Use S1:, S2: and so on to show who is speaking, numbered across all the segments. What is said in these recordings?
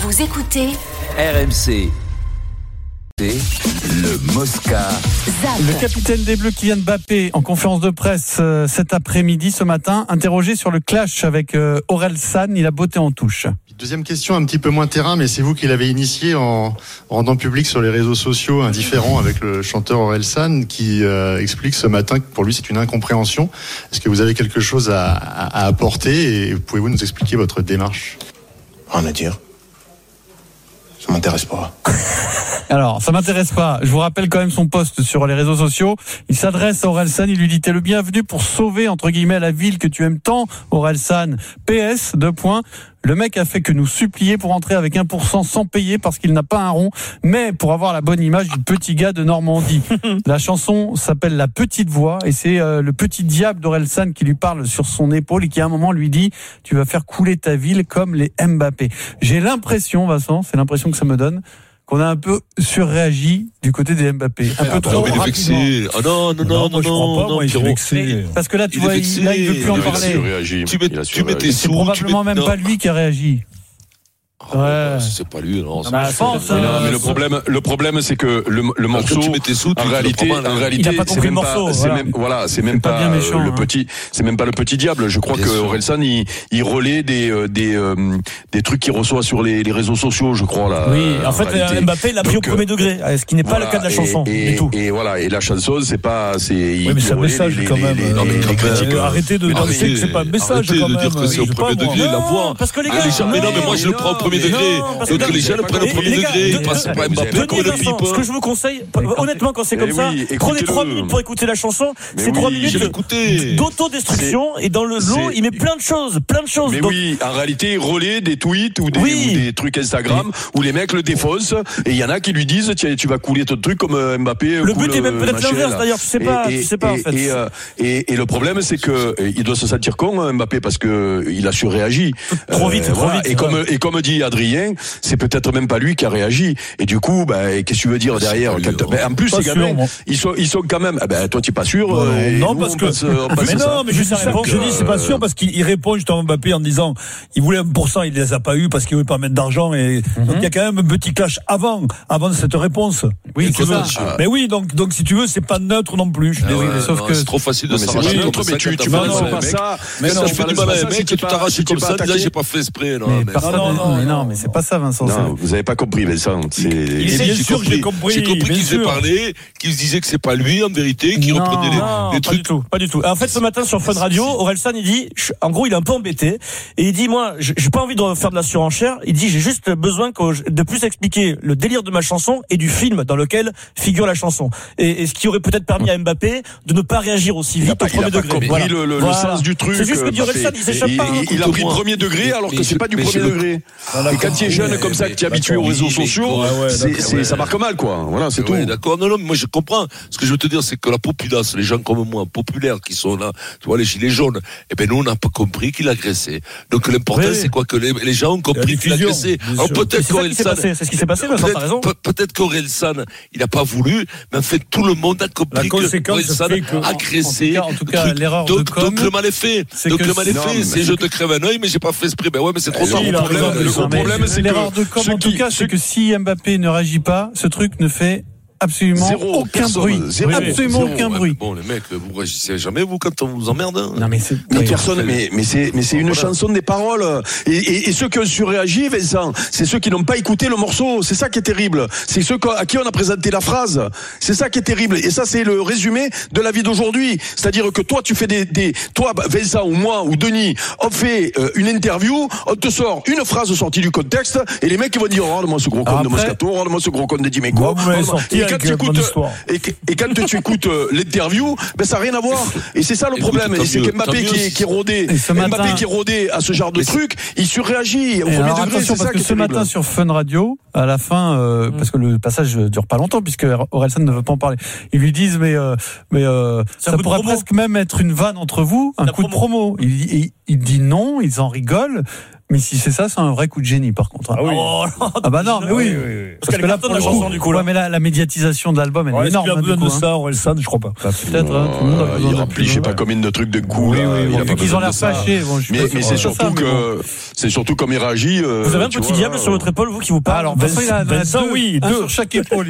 S1: Vous écoutez
S2: RMC. Le Mosca.
S3: Le capitaine des Bleus, Kylian Mbappé, en conférence de presse cet après-midi, ce matin, interrogé sur le clash avec Orelsan, il a botté en touche.
S4: Deuxième question, un petit peu moins terrain, mais c'est vous qui l'avez initié en rendant public sur les réseaux sociaux un différend avec le chanteur Orelsan qui explique ce matin que pour lui c'est une incompréhension. Est-ce que vous avez quelque chose à apporter et pouvez-vous nous expliquer votre démarche ?
S5: Rien à dire. Ça m'intéresse pas.
S3: Alors, ça m'intéresse pas. Je vous rappelle quand même son post sur les réseaux sociaux. Il s'adresse à Orelsan, il lui dit: t'es le bienvenu pour sauver, entre guillemets, la ville que tu aimes tant, Orelsan. PS, 2 points. Le mec a fait que nous supplier pour entrer avec 1% sans payer parce qu'il n'a pas un rond, mais pour avoir la bonne image du petit gars de Normandie. La chanson s'appelle La Petite Voix et c'est le petit diable d'Orelsan qui lui parle sur son épaule et qui à un moment lui dit: tu vas faire couler ta ville comme les Mbappé. J'ai l'impression, Vincent, c'est l'impression que ça me donne, qu'on a un peu surréagi du côté des Mbappé. Un peu trop rapidement.
S6: Vexé. Oh non,
S3: moi il est vexé. Parce que là, tu vois, il veut plus en parler.
S6: Tu mets tes sous.
S3: C'est probablement même pas lui qui a réagi.
S6: Ouais. C'est pas lui, non.
S7: Mais le problème, c'est que le morceau, en réalité,
S3: il a pas compris le morceau.
S7: C'est même pas le petit, c'est même pas le petit diable. Je crois que Orelsan, il relaie des trucs qu'il reçoit sur les réseaux sociaux, je crois, là.
S8: Oui, en fait, Mbappé l'a pris au premier degré, ce qui n'est pas le cas de la chanson, du tout.
S7: Et voilà, et la chanson, c'est pas,
S8: oui, mais c'est un message, quand même. Arrêtez de dire que c'est pas un message, quand même.
S6: Arrêtez de dire que c'est au premier degré, la voix.
S8: Parce que les gars,
S6: mais non, mais moi, je le prends au premier degré. Donc les gens le prennent au premier degré. Ils passent pas Mbappé comme le pipe.
S8: Ce que je vous conseille, honnêtement, quand c'est comme ça, prenez 3 minutes pour écouter la chanson. C'est 3 minutes d'autodestruction et dans le lot, il met plein de choses.
S7: Mais oui, en réalité, il relaie des tweets ou des trucs Instagram où les mecs le défoncent et il y en a qui lui disent: tiens, tu vas couler ton truc comme Mbappé.
S8: Le but est même peut-être l'inverse d'ailleurs, tu sais pas en fait.
S7: Et le problème, c'est que il doit se sentir con, Mbappé, parce que il a surréagi.
S8: Trop vite.
S7: Et comme dit Adrien, c'est peut-être même pas lui qui a réagi. Et du coup, qu'est-ce que tu veux dire derrière? En plus, ces gamins, ils sont quand même. Toi, tu es pas sûr?
S8: Non, parce que. Mais non, mais je dis c'est pas sûr parce qu'il répond justement Mbappé en disant il voulait 1%, il les a pas eu parce qu'il voulait pas mettre d'argent et donc il y a quand même un petit clash avant cette réponse.
S3: Oui, c'est ça.
S8: Mais oui, donc si tu veux, c'est pas neutre non plus. Je suis désolé,
S6: sauf que c'est trop facile de s'arracher comme ça. Tu
S7: pas ça.
S6: Mais non, tu fais du mal à un mec, tu t'arraches comme ça, déjà j'ai pas fait exprès.
S3: Non, mais c'est pas ça, Vincent.
S7: Non, vous avez pas compris, Vincent.
S8: Bien sûr que j'ai compris.
S6: J'ai compris qu'il s'est parlé, qu'il se disait que c'est pas lui en vérité, qu'il reprenait les trucs.
S8: Pas du tout. En fait, ce matin sur Fun Radio, Orelsan il dit, en gros, il est un peu embêté et il dit: moi, j'ai pas envie de faire de la surenchère. Il dit: j'ai juste besoin de plus expliquer le délire de ma chanson et du film dans lequel figure la chanson. Et ce qui aurait peut-être permis à Mbappé de ne pas réagir aussi vite au premier degré.
S7: Il a compris le sens du truc.
S8: C'est juste que dit Orelsan, il s'échappe pas.
S7: Il a pris premier degré alors que c'est pas du premier degré. Et quand tu es jeune comme ça, que tu es habitué aux réseaux sociaux, ça marque mal, quoi. Voilà, c'est tout.
S6: D'accord. Non, mais moi je comprends. Ce que je veux te dire, c'est que la populace, les gens comme moi, populaires, qui sont là, tu vois, les gilets jaunes, nous, on n'a pas compris qu'il agressait. Donc l'important, c'est quoi? Que les gens ont compris qu'il agressait. Alors peut-être qu'Orelsan.
S8: C'est ce qui s'est passé, Vincent, t'as raison.
S6: Peut-être qu'Orelsan, il n'a pas voulu, mais en fait, tout le monde a compris qu'Orelsan a agressé.
S3: En tout cas, l'erreur de com.
S6: Donc le mal est fait. Donc le mal est fait, c'est je te crève un œil, mais j'ai pas fait exprès. Ouais, mais c'est trop tard.
S7: Le problème, c'est que
S3: l'erreur de com, en tout cas, c'est que si Mbappé ne réagit pas, ce truc ne fait absolument aucun bruit. Absolument aucun bruit.
S6: Bon, les mecs, vous réagissez jamais, vous, quand on vous emmerde?
S3: Non, mais
S7: personne, mais c'est une chanson des paroles. Et ceux qui ont surréagi, Vincent, c'est ceux qui n'ont pas écouté le morceau. C'est ça qui est terrible. C'est ceux à qui on a présenté la phrase. C'est ça qui est terrible. Et ça, c'est le résumé de la vie d'aujourd'hui. C'est-à-dire que toi, tu fais toi, Vincent, ou moi, ou Denis, on fait une interview, on te sort une phrase sortie du contexte, et les mecs, ils vont dire: regarde-moi ce gros con de Moscato, regarde-moi ce gros con de Dimeco. Et quand tu écoutes l'interview, ça n'a rien à voir. Et c'est ça le problème. Et c'est qu'Mbappé qui est rodé à ce genre de truc, il surréagit au premier degré. C'est ça
S3: que ce matin sur Fun Radio, à la fin, parce que le passage dure pas longtemps, puisque Orelsan ne veut pas en parler, ils lui disent: mais ça pourrait presque même être une vanne entre vous, un coup de promo. Il dit non, ils en rigolent. Mais si c'est ça, c'est un vrai coup de génie, par contre.
S1: Ah oui.
S3: Ah bah non, mais oui.
S8: Parce qu'elle cartonne la chanson du coup.
S3: Ouais, mais la médiatisation de l'album, elle est énorme.
S1: Est-ce qu'il a besoin de ça, Orelsan? Je crois pas.
S3: Peut-être, hein, tout le monde a besoin
S7: Il
S3: de
S7: remplit, je sais pas combien de trucs de coups.
S3: Vu qu'ils ont l'air fâchés. Bon,
S7: mais c'est surtout que, c'est surtout comme il réagit.
S8: Vous avez un petit diable sur votre épaule, vous, qui vous parle?
S3: Alors, Vincent, il a deux sur chaque épaule.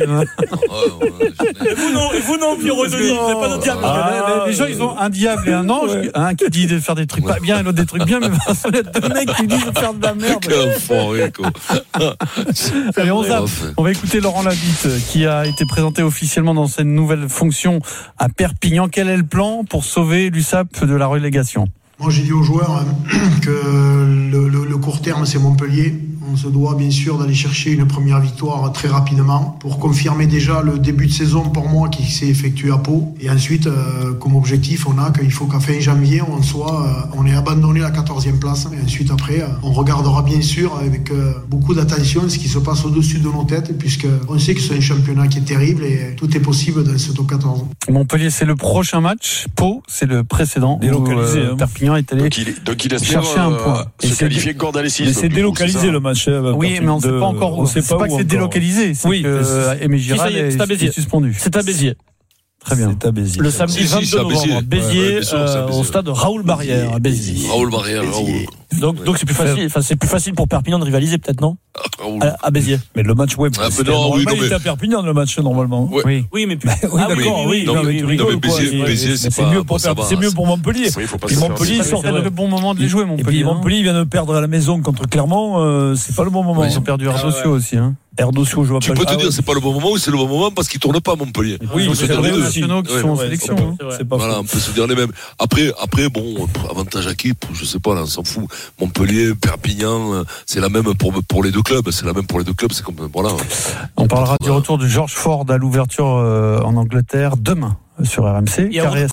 S8: Vous non, Pierrot Denis, vous n'avez pas de diable.
S3: Les gens, ils ont un diable et un ange, un qui dit de faire des trucs pas bien et l'autre des trucs bien, mais Vincent, il y a deux mecs qui disent de faire de la merde.
S6: Quel enfoiré, quoi.
S3: Allez, on va écouter Laurent Labitte, qui a été présenté officiellement dans cette nouvelle fonction à Perpignan. Quel est le plan pour sauver l'USAP de la relégation?
S9: Moi, j'ai dit aux joueurs que le court terme, c'est Montpellier. On se doit bien sûr d'aller chercher une première victoire très rapidement pour confirmer déjà le début de saison pour moi qui s'est effectué à Pau. Et ensuite, comme objectif, on a qu'il faut qu'à fin janvier, on ait abandonné la 14e place. Et ensuite, après, on regardera bien sûr avec beaucoup d'attention ce qui se passe au-dessus de nos têtes, puisqu'on sait que c'est un championnat qui est terrible et tout est possible dans ce top 14.
S3: Montpellier, c'est le prochain match. Pau, c'est le précédent.
S1: Délocalisé.
S3: Perpignan est allé
S7: Donc il espère
S3: chercher un point.
S7: se qualifier encore dans les 6.
S1: Mais c'est délocalisé le match.
S3: Oui, mais on ne sait pas encore.
S1: On sait pas
S3: que c'est délocalisé. C'est que Aimé Giral est suspendu.
S8: C'est à Béziers.
S3: Très bien.
S1: C'est à Béziers.
S8: Le samedi 22 novembre, Béziers, au stade Raoul Barrière, à Béziers.
S6: Raoul Barrière, Raoul.
S8: Donc c'est plus facile. Enfin, c'est plus facile pour Perpignan de rivaliser, peut-être, non? À Béziers.
S1: Mais le match, ouais. Il était à Perpignan, le match, normalement.
S8: Oui, mais
S1: d'accord, oui.
S6: Non, mais Béziers, c'est
S1: mieux pour Montpellier.
S3: Montpellier, c'est le bon moment de les jouer, Montpellier.
S1: Et puis Montpellier vient de perdre à la maison contre Clermont, c'est pas le bon moment.
S3: Ils ont perdu Ardosio aussi, hein.
S1: Erdosio, je vois pas.
S6: Tu peux te dire, c'est pas le bon moment ou c'est le bon moment parce qu'il tourne pas à Montpellier.
S1: Oui,
S3: c'est vrai aussi. Qui sont en sélection.
S1: C'est pas
S6: voilà, on peut se dire les mêmes. Après, bon, avantage à qui? Je sais pas, là, on s'en fout. Montpellier, Perpignan, c'est la même pour les deux clubs. C'est la même pour les deux clubs. C'est comme, voilà.
S3: On parlera du retour de George Ford à l'ouverture en Angleterre demain sur RMC.